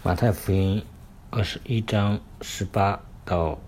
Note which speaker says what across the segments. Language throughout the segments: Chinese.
Speaker 1: 马太福音21章18到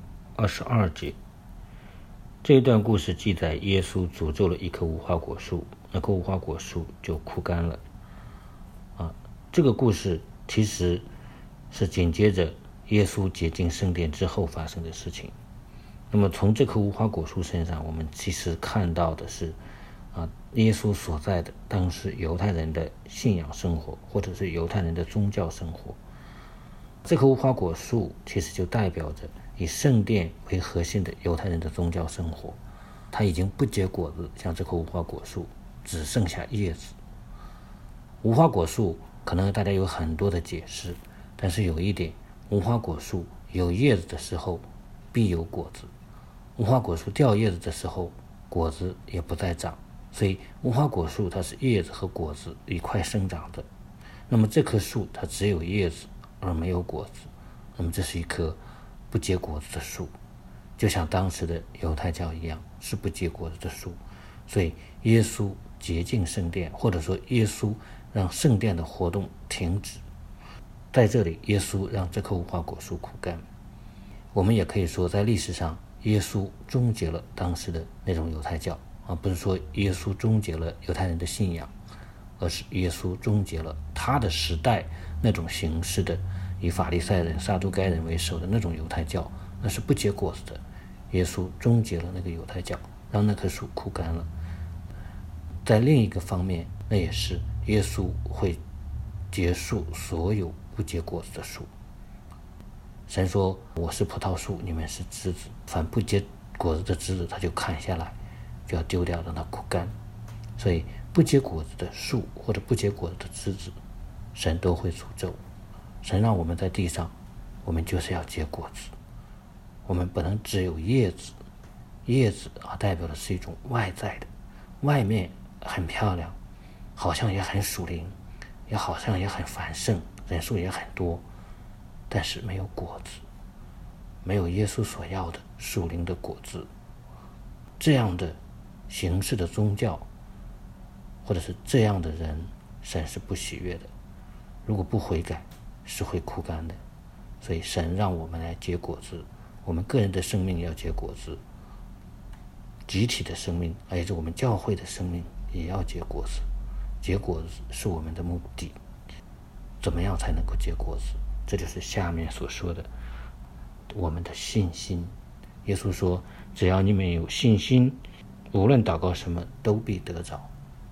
Speaker 1: 22节，这一段故事记载耶稣诅咒了一棵无花果树，那棵无花果树就枯干了。这个故事其实是紧接着耶稣洁净圣殿之后发生的事情。那么从这棵无花果树身上，我们其实看到的是耶稣所在的当时犹太人的信仰生活，或者是犹太人的宗教生活。这棵无花果树其实就代表着以圣殿为核心的犹太人的宗教生活，它已经不结果子，像这棵无花果树只剩下叶子。无花果树可能大家有很多的解释，但是有一点，无花果树有叶子的时候必有果子，无花果树掉叶子的时候果子也不再长，所以无花果树它是叶子和果子一块生长的。那么这棵树它只有叶子而没有果子，那么这是一棵不结果子的树，就像当时的犹太教一样，是不结果子的树。所以耶稣洁净圣殿，或者说耶稣让圣殿的活动停止，在这里耶稣让这棵无花果树枯干。我们也可以说，在历史上耶稣终结了当时的那种犹太教，不是说耶稣终结了犹太人的信仰，而是耶稣终结了他的时代那种形式的以法利赛人、撒都该人为首的那种犹太教，那是不结果子的。耶稣终结了那个犹太教，让那棵树枯干了。在另一个方面，那也是耶稣会结束所有不结果子的树。神说，我是葡萄树，你们是枝子，凡不结果子的枝子他就砍下来，就要丢掉，让它枯干。所以不结果子的树或者不结果子的枝子，神都会诅咒。神让我们在地上，我们就是要结果子，我们不能只有叶子。叶子代表的是一种外在的，外面很漂亮，好像也很属灵，也好像也很繁盛，人数也很多，但是没有果子，没有耶稣所要的属灵的果子。这样的形式的宗教，或者是这样的人，神是不喜悦的。如果不悔改，是会枯干的。所以神让我们来结果子，我们个人的生命要结果子，集体的生命，也就是我们教会的生命也要结果子。结果子是我们的目的。怎么样才能够结果子？这就是下面所说的我们的信心。耶稣说，只要你们有信心，无论祷告什么都必得着。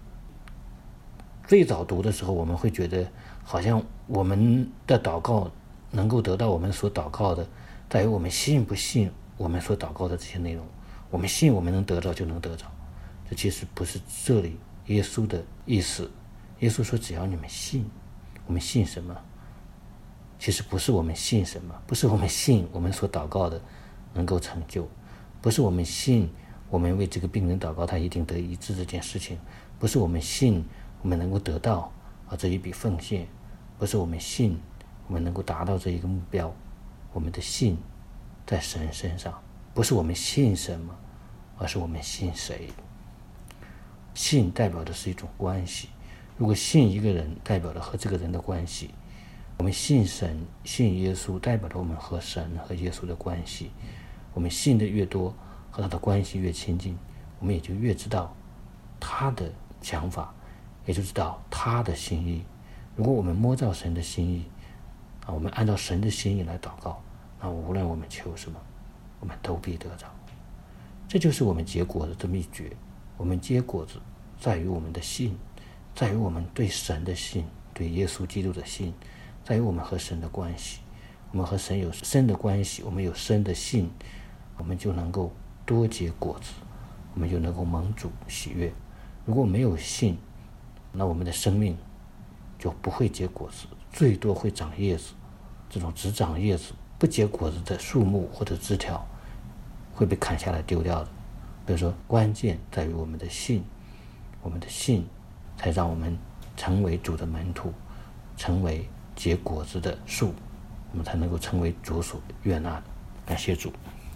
Speaker 1: 最早读的时候，我们会觉得好像我们的祷告能够得到我们所祷告的，在于我们信不信我们所祷告的这些内容。我们信我们能得着就能得着，这其实不是这里耶稣的意思。耶稣说，只要你们信。我们信什么？其实不是我们信什么，不是我们信我们所祷告的能够成就，不是我们信我们为这个病人祷告他一定得医治这件事情，不是我们信我们能够得到这一笔奉献，不是我们信我们能够达到这一个目标。我们的信在神身上，不是我们信什么，而是我们信谁。信代表的是一种关系，如果信一个人代表了和这个人的关系，我们信神信耶稣代表了我们和神和耶稣的关系。我们信的越多，和他的关系越亲近，我们也就越知道他的想法，也就知道他的心意。如果我们摸到神的心意我们按照神的心意来祷告，那无论我们求什么，我们都必得着。这就是我们结果子的秘诀。我们结果子在于我们的信，在于我们对神的信，对耶稣基督的信，在于我们和神的关系。我们和神有深的关系，我们有深的信，我们就能够多结果子，我们就能够蒙主喜悦。如果没有信，那我们的生命就不会结果子，最多会长叶子。这种只长叶子不结果子的树木或者枝条会被砍下来丢掉的。比如说，关键在于我们的信，我们的信才让我们成为主的门徒，成为结果子的树，我们才能够成为主所悦纳的。感谢主。